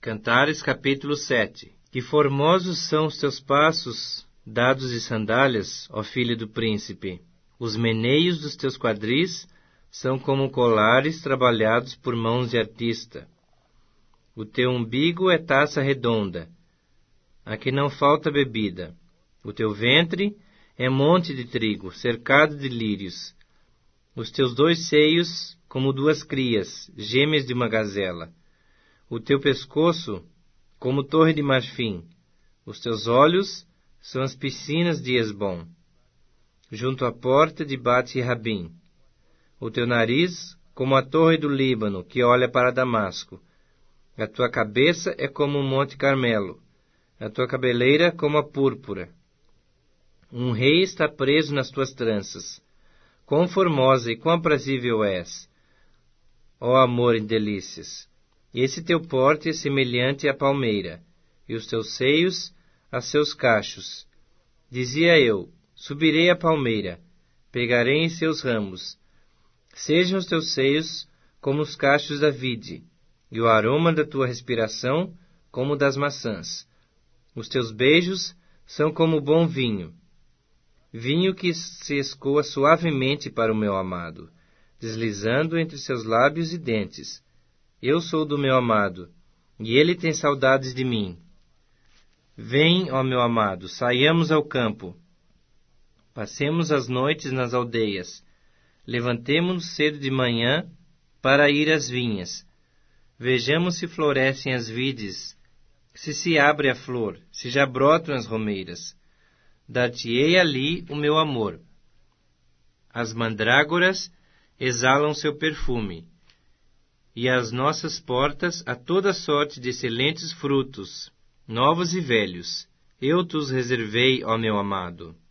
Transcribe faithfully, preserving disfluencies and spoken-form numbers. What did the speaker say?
Cantares capítulo sete. Que formosos são os teus passos, dados de sandálias, ó filha do príncipe. Os meneios dos teus quadris são como colares trabalhados por mãos de artista. O teu umbigo é taça redonda, a que não falta bebida. O teu ventre é monte de trigo, cercado de lírios. Os teus dois seios, como duas crias, gêmeas de uma gazela. O teu pescoço, como torre de marfim. Os teus olhos são as piscinas de Hesbom, junto à porta de Bate-Rabim. O teu nariz, como a torre do Líbano, que olha para Damasco. A tua cabeça é como o monte Carmelo, a tua cabeleira como a púrpura. Um rei está preso nas tuas tranças. Quão formosa e quão aprazível és, ó amor em delícias! Esse teu porte é semelhante à palmeira, e os teus seios a seus cachos. Dizia eu, subirei à palmeira, pegarei em seus ramos. Sejam os teus seios como os cachos da vide, e o aroma da tua respiração como o das maçãs. Os teus beijos são como bom vinho, vinho que se escoa suavemente para o meu amado, deslizando entre seus lábios e dentes. Eu sou do meu amado, e ele tem saudades de mim. Vem, ó meu amado, saiamos ao campo. Passemos as noites nas aldeias. Levantemo-nos cedo de manhã para ir às vinhas. Vejamos se florescem as vides, se se abre a flor, se já brotam as romeiras. Dar-te-ei ali o meu amor. As mandrágoras exalam seu perfume, e às nossas portas há toda sorte de excelentes frutos, novos e velhos. Eu te os reservei, ó meu amado.